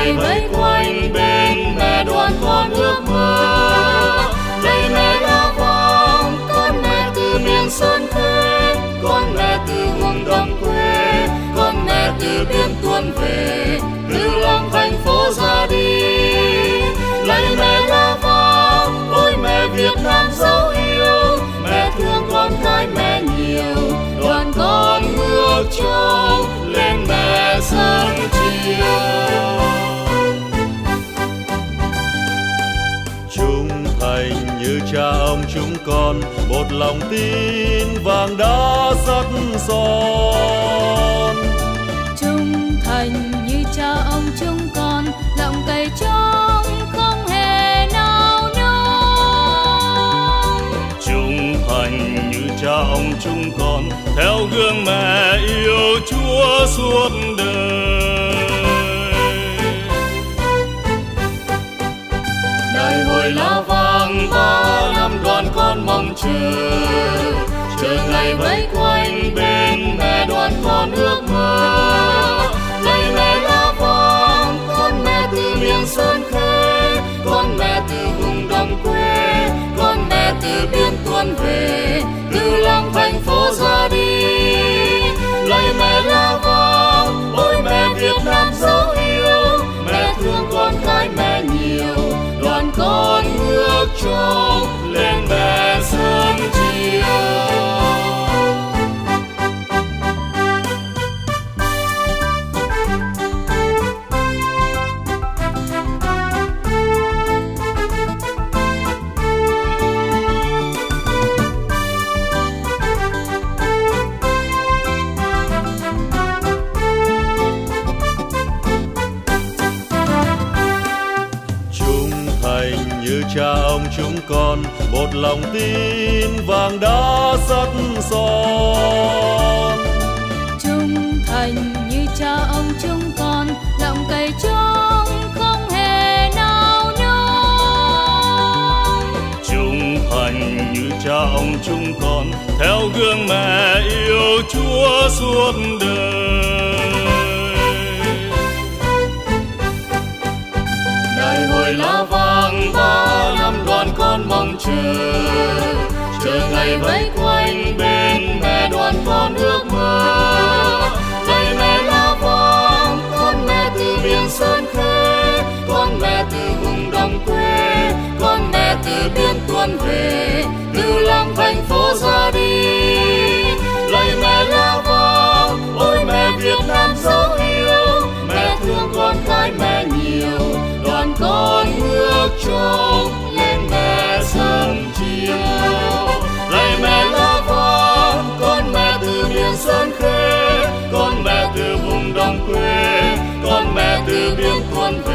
ngày vây quanh bên mẹ đoàn con ước mơ. Lạy mẹ La Vang, con mẹ từ miền sơn khê, con mẹ từ vùng đồng quê, con mẹ từ biên tuôn về, từ lòng thành phố ra đi. Lạy mẹ La Vang, ôi mẹ Việt Nam dấu yêu, mẹ thương con cái mẹ nhiều, đoàn con ước trông lên mẹ dâng chiều. Trung thành như cha ông chúng con, một lòng tin vàng đã sắt son. Trung thành như cha ông chúng con, lòng cày trong không hề nao núng. Trung thành như cha ông chúng con, theo gương mẹ yêu Chúa suốt đời. Đại hội La Vang 3 năm đoàn con mong chờ ngày vây quanh bên mẹ đoàn con ước mơ. Lạy mẹ La Vang, con mẹ từ miền sơn khê, con mẹ từ vùng đồng quê, con mẹ từ biên tuôn về, từ lòng thành phố ra đi. Lạy mẹ La Vang, ôi mẹ Việt Nam dấu yêu, mẹ thương con cái mẹ nhiều, đoàn con ước trông lên mẹ dâng chiều. Như cha ông chúng con, một lòng tin vàng đã sắt son. Trung thành như cha ông chúng con, lòng cày trong không hề nao núng. Trung thành như cha ông chúng con, theo gương mẹ yêu Chúa suốt đời. Đại hội La Vang 3 năm đoàn con mong chờ ngày vây quanh bên mẹ đoàn con ước mơ. Lạy mẹ La Vang, con mẹ từ miền sơn khê, con mẹ từ vùng đồng quê, con mẹ từ biên tuôn về, từ lòng thành phố ra đi. Lạy mẹ La Vang, ôi mẹ Việt Nam dấu yêu, mẹ thương con cái mẹ nhiều, đoàn con ước trông lên mẹ dâng chiều. Lạy mẹ La Vang, con mẹ từ miền sơn khê, con mẹ từ vùng đồng quê, con mẹ từ biên tuôn về,